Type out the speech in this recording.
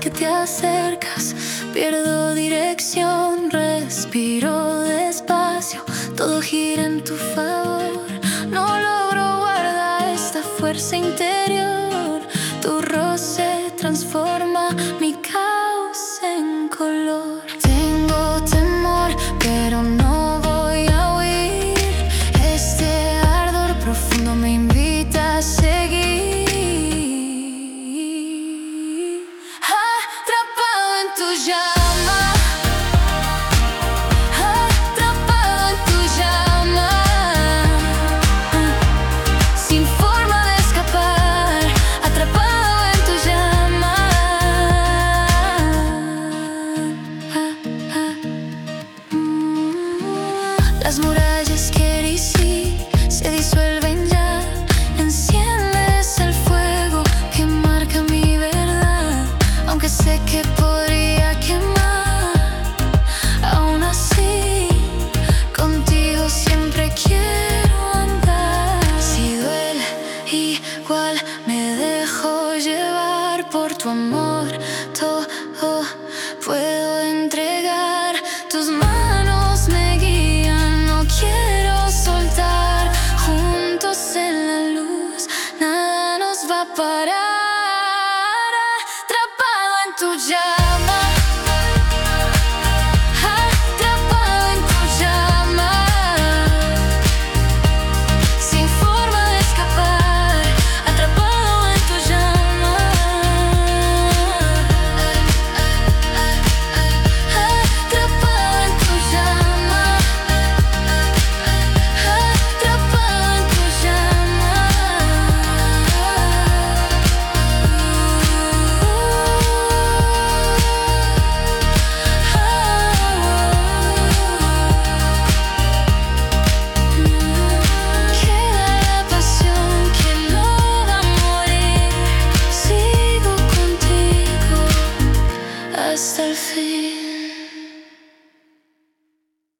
que te acercas, pierdo dirección, respiro despacio, todo gira en tu favor. No logro guardar esta fuerza interior, tu roce transforma mi caos en color. Tengo temor, pero no voy a huir, este ardor profundo me invita a seguir. Atrapado en tu llama, atrapado en tu llama, sin forma de escapar, atrapado en tu llama. Las murallas que ericí se disuelven